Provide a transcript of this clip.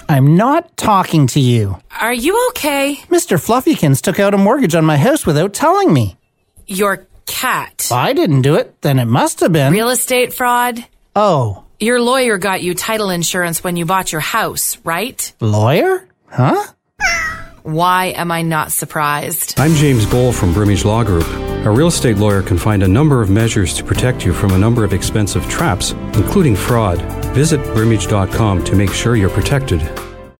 I'm not talking to you. Are you okay? Mr. Fluffykins took out a mortgage on my house without telling me. Your cat. I didn't do it. Then it must have been. Real estate fraud? Oh. Your lawyer got you title insurance when you bought your house, right? Lawyer? Huh? Why am I not surprised? I'm James Bowl from Brimage Law Group. A real estate lawyer can find a number of measures to protect you from a number of expensive traps, including fraud. Visit Brimage.com to make sure you're protected.